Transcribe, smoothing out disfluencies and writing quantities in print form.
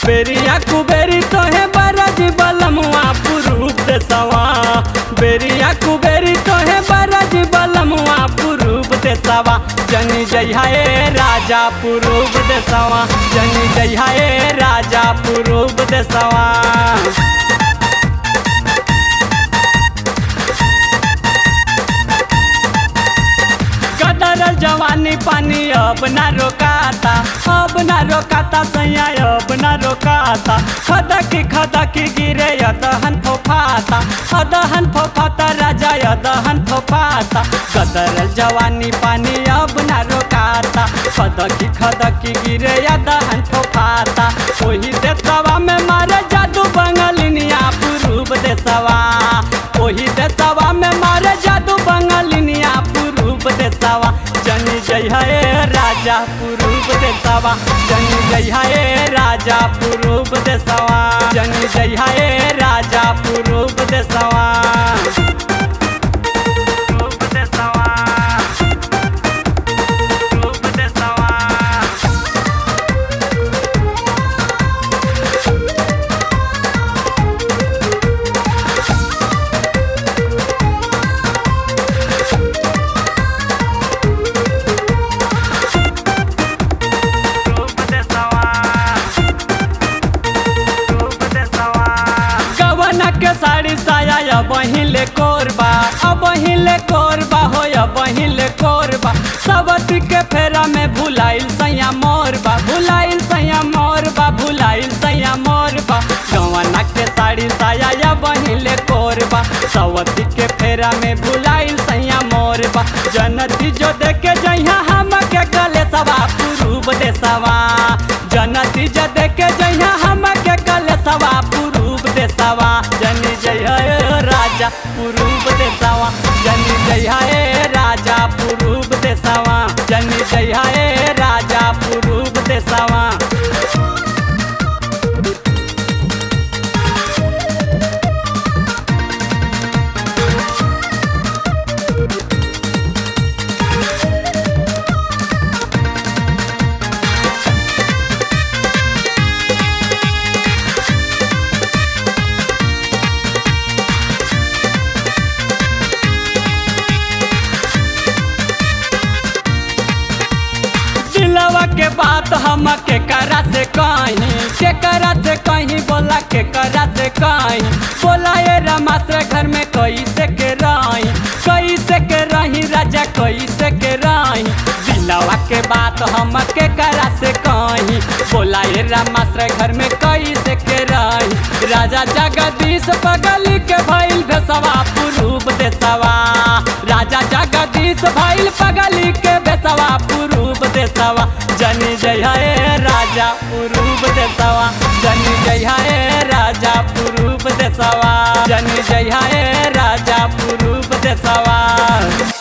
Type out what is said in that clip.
बेरिया कुबेरी तोहे बरज बलमुआ पुरूप देसवा बेरिया कुबेरी तोहे बरज बलमुआ पुरूप देसवा जनी जइहा ए राजा पुरूप देसवा जनी जइहा ए राजा पुरूप देसवा जवानी पानी अब ना रोकाता सैया अब ना रोकाता खदकी गिरे अदहन फोफाता राजा अदहन फोफाता कदरल जवानी पानी अब ना रोकाता खदकी गिरे अदहन फोफाता ओही देसवा में मारे जादू बंगालिनिया पुरूप देसवा ओही देसवा में मारे जादू बंगालिनिया पुरूप देसवा जनी जइहा ए राजा पुरूप देसवा जनी जइहा ए राजा पुरूप देसवा जनी जइहा ए राजा पुरूप देसवा साड़ी साया अब हिले कोरबा हो अब हिले कोरबा सबती के फेरा में भुलाइल सैया मोरबा गवना के साड़ी साया अब हिले कोरबा सबती के फेरा में भुलाइल सैया मोरबा जनती जो देखे जइहा हम के गले सवा पुरूप देसवा जनती जो देखे जइहा हम के गले सवा पुरूप देसवा जनी जइहा ए राजा पुरूप देसवा जनी जइहा ए राजा पुरूप देसवा जनी जइहा ए राजा पुरूप देसवा के बात हम के करा से कहीं बोला के करा से कहीं बोला ये रमाश्र घर में कैसे के रही राजा कैसे के रही दिलवा के बात हम के करा से कहीं बोला ये रमाश्र घर में कैसे के रही राजा जगदीश पगली के भइल भेसवा पुरूप देसवा राजा जगदीश भइल पगली के भेसवा पुरूप देसवा जनी जइहा ए राजा पुरूप देसवा जनी जइहा ए राजा पुरूप देसवा जनी जइहा ए राजा पुरूप देसवा।